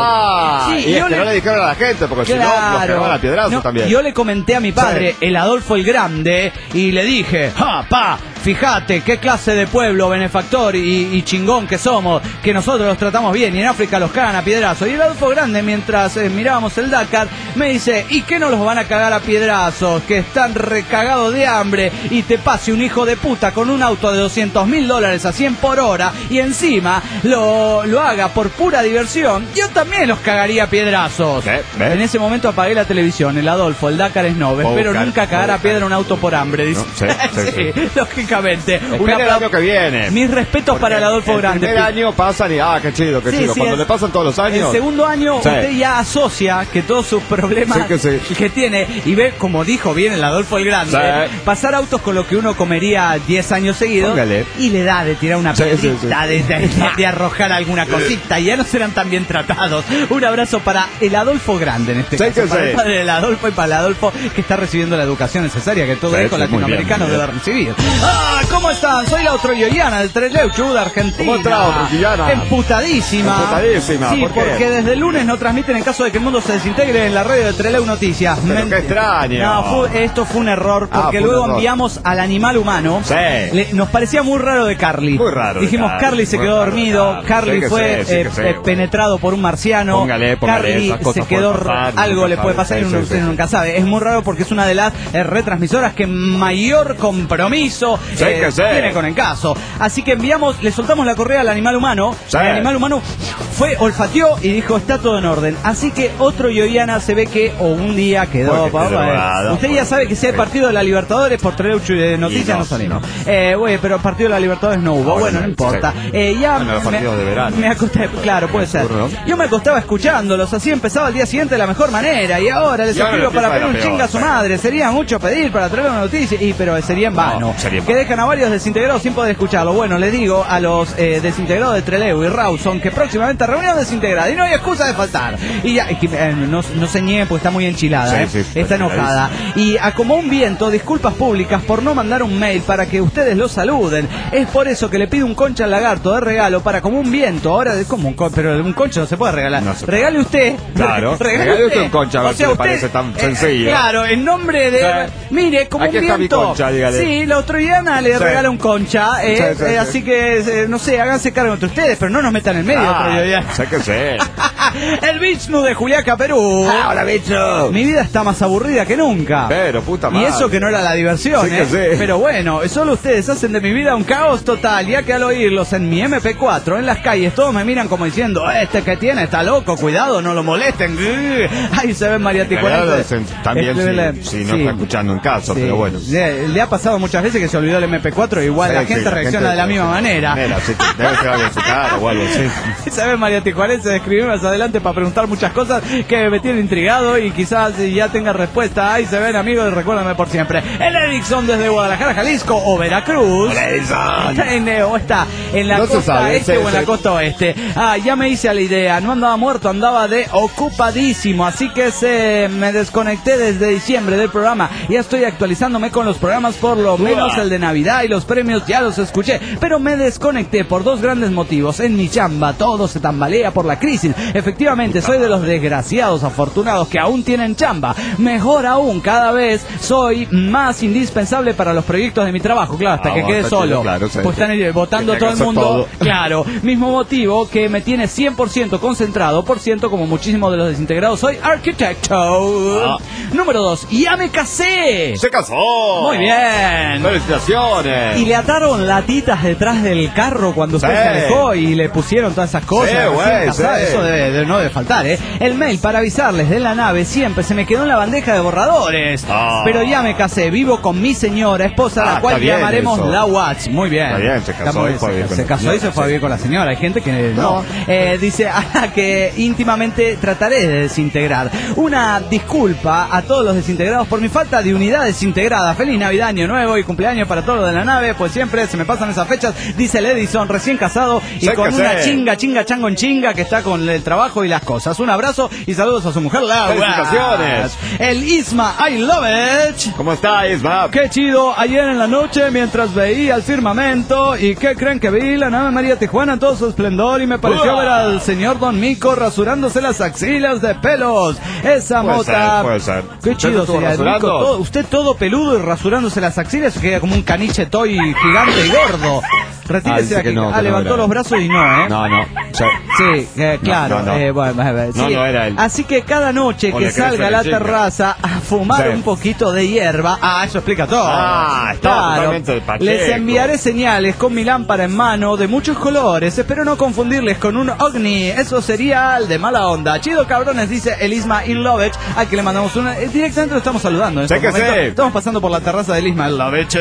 Ah, Sí, y yo es que le- no le dijeron a la gente, porque si no, los cagaban a piedrazo No, también. Yo le comenté a mi padre, Sí. el Adolfo el Grande, y le dije, ¡ja, pa! Fíjate qué clase de pueblo benefactor y, y chingón que somos, que nosotros los tratamos bien y en África los cagan a piedrazo. Y el Adolfo Grande, mientras eh, mirábamos el Dakar, me dice, ¿y qué no los van a cagar a piedrazos? Que están recagados de hambre y te pase un hijo de puta con un auto de doscientos mil dólares a cien por hora y encima lo, lo haga por pura diversión. Yo también los cagaría a piedrazos. ¿Ve? ¿Ve? En ese momento apagué la televisión, el Adolfo, el Dakar es no, espero Buscar, nunca cagar a buscar. piedra un auto por hambre, dice. No, sí, sí, sí. lógicamente. Un Espera el apla- año que viene. Mis respetos para el Adolfo Grande. El primer año pasan y, ah, qué chido, qué Sí, chido. sí, Cuando el- le pasan todos los años. El segundo año Sí. usted ya asocia que todos sus problemas Sí que sí. que tiene y ve, como dijo bien el Adolfo el Grande, Sí. pasar autos con lo que uno comería diez años seguidos. Póngale. Y le da de tirar una Sí, sí, pedrita, sí. De, de- de arrojar alguna cosita y ya no serán tan bien tratados. Un abrazo para el Adolfo Grande en este Sí caso, que para sí. el padre del Adolfo y para el Adolfo que está recibiendo la educación necesaria que todo Sí, hijo sí, muy bien, latinoamericano muy bien. debe recibir. Ah, ¿cómo están? Soy la otro Yoyana del Treleuchu de Argentina. ¿Cómo está, otra Yoyana? Emputadísima. Emputadísima, Sí, ¿por qué? porque desde el lunes no transmiten en caso de que el mundo se desintegre en la radio de Treleu Noticias. Pero Men- qué extraño. No, fue- esto fue un error Ah, porque fue un luego error. enviamos al animal humano. Sí. Le- nos parecía muy raro de Carly. Muy raro de Dijimos, Carly, Carly se muy quedó raro de dormido. Carly. Carly Sí que fue sí, sí eh, que sí, eh, güey. penetrado por un marciano. Póngale, póngale, Carly esas cosas se quedó pueden pasar, algo nunca le puede sabe. pasar y Sí, uno, sí, sí. uno nunca sabe. Es muy raro porque es una de las eh, retransmisoras que mayor compromiso Sí, eh, que sí. Viene con el caso. Así que enviamos, le soltamos la correa al animal humano. Sí. El animal humano fue, olfateó y dijo, está todo en orden. Así que otro Yoyana se ve que, o un día quedó, papá. Usted ya sabe que si hay partido de la Libertadores, por traer de noticias no, no salimos. No. Eh, güey, pero partido de la Libertadores no hubo. Ahora bueno, no importa. Sí. Eh, ya bueno, los partidos me, de verano. Me acosté, claro, puede ser. Yo me acostaba escuchándolos, así empezaba el día siguiente de la mejor manera. Y ahora les escribo para pedir un chinga a su madre. Sería mucho pedir para traer una noticia, y pero sería en vano. No, sería en vano. Que dejan a varios desintegrados sin poder escucharlo. Bueno, les digo a los eh, desintegrados de Trelew y Rawson que próximamente reunión desintegrada y no hay excusa de faltar. Y ya, eh, no, no se nieguen porque está muy enchilada, sí, eh. sí, está enojada. Y a como un viento, disculpas públicas por no mandar un mail para que ustedes lo saluden. Es por eso que le pido un concha al lagarto de regalo para como un viento. Ahora, como un concha, pero un concha no se puede regalar. No se puede. Regale usted. Claro. Regale, regale usted un concha, a ver o sea, si usted, le parece tan eh, sencillo. Claro, en nombre de... Sí. Mire, como Aquí un está viento. Mi concha, dígale. Sí, la australiana le sí. regala un concha. Eh, sí, sí, eh, sí. Así que, eh, no sé, háganse cargo entre ustedes, pero no nos metan en el medio. Ah, sé que sé. El Bichnu de Juliaca, Perú. Ah, hola, Bichnu. Mi vida está más aburrida que nunca. Pero, puta madre. Y eso que no era la diversión, sí, ¿eh? Sí. Pero bueno, solo ustedes hacen de mi vida un caos total, ya que al oírlos en mi eme pe cuatro, en las calles, todos me miran como diciendo, este que tiene está loco, cuidado, no lo molesten. Ahí se ven María Tijuanense. También si, si no sí. está escuchando en caso, sí. pero bueno. Le, le ha pasado muchas veces que se olvidó el eme pe cuatro, igual sí, la gente sí, reacciona la gente, de la misma manera. manera sí, debe ser algo en su cara o algo así. Se ve María Tijuanense de escribir más adelante para preguntar muchas cosas que me tienen intrigado y quizás ya tenga respuesta. Ahí se ven, amigos, recuérdame por siempre. El Erickson desde Guadalajara, Jalisco o Veracruz. Está en, o está en la no costa sabe, este sí, o en sí. la costa oeste. Ah, ya me hice a la idea. No andaba muerto, andaba de ocupadísimo. Así que se me desconecté desde diciembre del programa. Ya estoy actualizándome con los programas, por lo menos el de Navidad y los premios ya los escuché. Pero me desconecté por dos grandes motivos. En mi chamba todo se tambalea por la crisis. Efectivamente, soy de los desgraciados afortunados que aún tienen chamba. Mejor aún, cada vez soy más indispensable para los proyectos de mi trabajo. Claro, hasta ah, que quede solo. Claro, sí, pues están sí. votando todo el mundo. Todo. Claro, mismo motivo que me tiene cien por ciento concentrado. Por ciento, como muchísimos de los desintegrados, soy arquitecto. Ah. Número dos, ya me casé. Se casó. Muy bien. Felicitaciones. Y le ataron latitas detrás del carro cuando usted sí. se alejó y le pusieron todas esas cosas. Sí, güey, sí. Eso debe, debe, no debe faltar, ¿eh? El mail para avisarles de la nave siempre se me quedó en la bandeja de borradores. Oh. Pero ya me casé, vivo con mi señora esposa, ah, la cual llamaremos eso. La Watch. Muy bien. Está bien, se casó y fue bien. Se, se casó y se fue bien con la señora. Hay gente que no. no. Eh, dice ah, que íntimamente trataré de desintegrar. Una disculpa a todos los desintegrados por mi falta de unidad desintegrada. Feliz Navidad, Año Nuevo y cumpleaños para todos los de la nave, pues siempre se me pasan esas fechas, dice el Edison, recién casado y sé con una sé. chinga, chinga, chango en chinga que está con el trabajo y las cosas. Un abrazo y saludos a su mujer, Laura. Felicitaciones. El Isma, I love it. ¿Cómo está, Isma? Qué chido, ayer en la noche mientras veía el firmamento, ¿y qué creen que vi? La nave María Tijuana en todo su esplendor y me pareció uh. ver al señor Don Mico rasurándose las axilas de pelos. Esa puede mota. Ser, puede ser. Qué chido sería, Mico, todo, usted todo peludo y rasurándose las axilas, queda como un caniche toy gigante y gordo. Retírese ah, aquí. No, ah, levantó no los brazos y no, ¿eh? No, no. Sí, sí eh, claro. No, no, no. Eh, bueno, sí. no, no era él. Así que cada noche o que salga a la terraza a fumar sí. un poquito de hierba. Ah, eso explica todo. Ah, está claro. Totalmente pacheco. Les enviaré señales con mi lámpara en mano de muchos colores. Espero no confundirles con un ovni. Eso sería el de mala onda. Chido, cabrones, dice el Isma Ilovich, al que le mandamos una. Eh, directamente lo estamos saludando. En sé este que momento. Sí. Estamos pasando por la terraza del Isma Ilovich.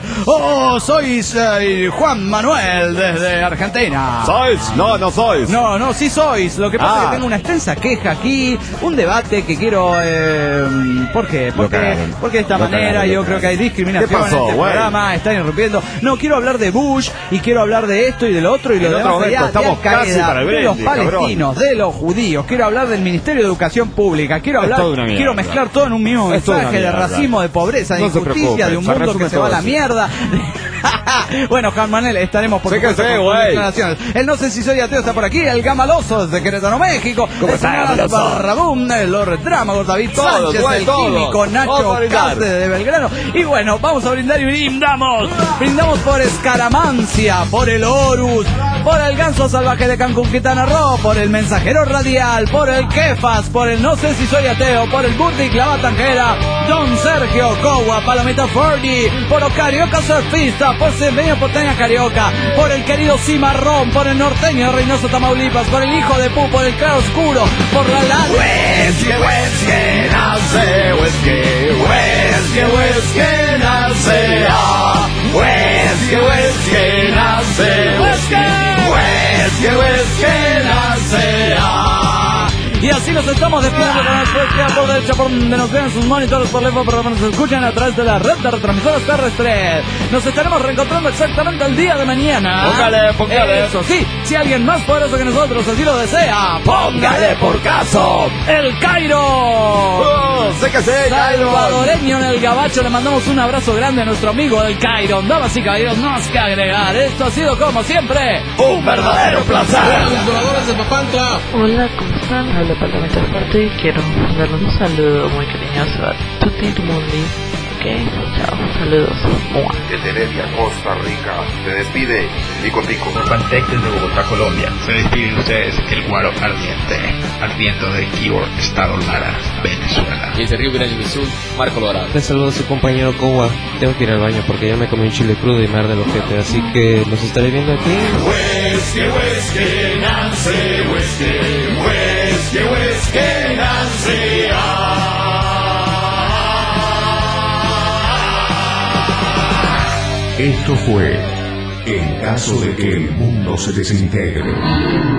Oh, sois eh, Juan Manuel desde Argentina. ¿Sois? No, no sois. No, no, sí sois. Lo que pasa ah. es que tengo una extensa queja aquí, un debate que quiero... Eh, ¿Por qué? Porque, porque de esta lo manera cagaron, yo creo que hay discriminación en este bueno. programa, están irrumpiendo. No, quiero hablar de Bush y quiero hablar de esto y del otro y lo demás de, allá, estamos de, casi para el de los palestinos, cabrón. De los judíos. Quiero hablar del Ministerio de Educación Pública. Quiero hablar, quiero mezclar todo en un mismo mensaje de racismo, de pobreza, de no injusticia, de un mundo que se va a la mierda. Bueno, Juan Manuel, estaremos por Sí que supuesto sí, con güey. declaraciones. El no sé si soy ateo está por aquí, el Gamaloso desde Querétaro, México. ¿Cómo el está, señor Gamaloso? Barrabum, el Lord Drámago, David Todos, Sánchez, güey, el todos. químico, Vamos Nacho a brindar. Cáceres de Belgrano. Y bueno, vamos a brindar y brindamos. Brindamos por Escaramancia, por el Horus, por el Ganso Salvaje de Cancún, Quintana Roo, por el Mensajero Radial, por el Kefas, por el No sé si soy ateo, por el Burdick, la Batanjera, Don Sergio, Cowa, Palomita Fordy, por los Carioca Surfista, por Semeño Porteña Carioca, por el querido Cimarrón, por el norteño de Reynoso, Tamaulipas, por el Hijo de Pu, por el Claro Oscuro, por la Lana. Whisky, whisky, nace, whisky, whisky, whisky, nace, ah. Whisky, whisky, nace, whisky, whisky, whisky, nace, ah. Y así nos estamos despidiendo con el podcast por derecha, por donde nos vean sus monitores, por lejos, por donde nos escuchan a través de la red de retransmisoras terrestres. Nos estaremos reencontrando exactamente el día de mañana. Póngale, póngale. Eso sí, si alguien más poderoso que nosotros así lo desea, Póngale por caso. el Cairo. Oh, sé que sé, Cairo. Salvadoreño en el Gabacho, le mandamos un abrazo grande a nuestro amigo el Cairo. Damas y caballeros, no más que agregar. Esto ha sido como siempre Un verdadero placer. Hola, ¿cómo están? Habla Palomita Fuerte y quiero darles un saludo muy cariñoso a Tutti Mundi. Ok, chao, saludos. Mua. Desde Heredia, Costa Rica, se despide Tico Tico. Pantec desde Bogotá, Colombia. Se despiden ustedes el Guaro Ardiente, ardiendo de Keyboard, Estado Lara, Venezuela. Y desde Río Grande do Sul, Marco Lorado. Les saludo a su compañero Kowa. Tengo que ir al baño porque ya me comí un chile crudo y me arde el ojete, así que los estaré viendo aquí. Whisky, whisky, Nancy, whisky, whisky, whisky, Nancy, ah. Esto fue En caso de que el mundo se desintegre.